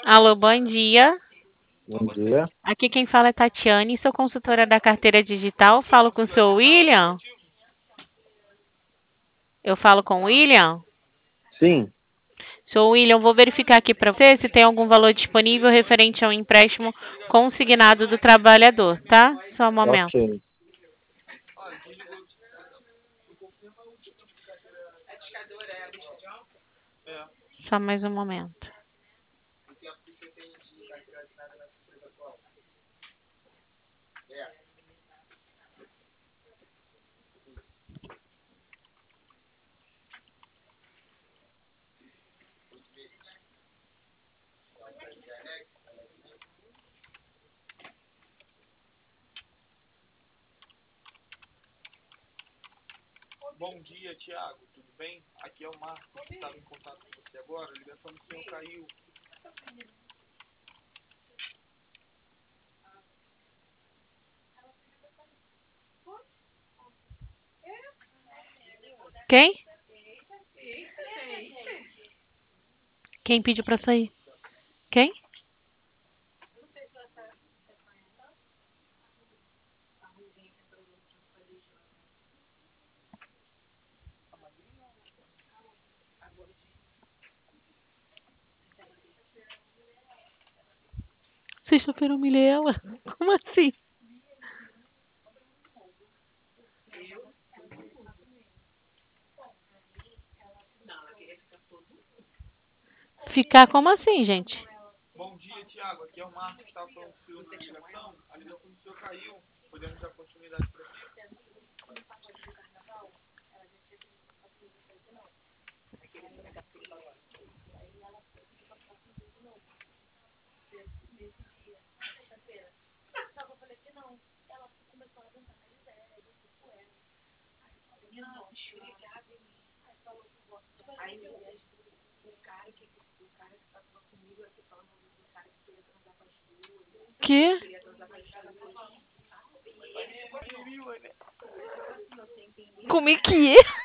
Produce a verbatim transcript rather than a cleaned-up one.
Alô, bom dia. Bom dia. Aqui quem fala é Tatiane, sou consultora da carteira digital. Falo com o senhor William? Eu falo com o William? Sim, Senhor William, vou verificar aqui para você se tem algum valor disponível referente ao empréstimo consignado do trabalhador, tá? Só um momento. ok. Só mais um momento. Bom dia, Tiago. Tudo bem? Aqui é o Marcos que estava em contato com você agora. A ligação do senhor caiu. Quem? Quem pediu para sair? Quem? Sexta-feira eu humilhei ela? Como assim? Ficar como assim, gente? Bom dia, Tiago. Aqui é o Marcos que estava falando com o senhor na ligação. A ligação do senhor caiu. Podemos dar continuidade para si? Que? Como é que é?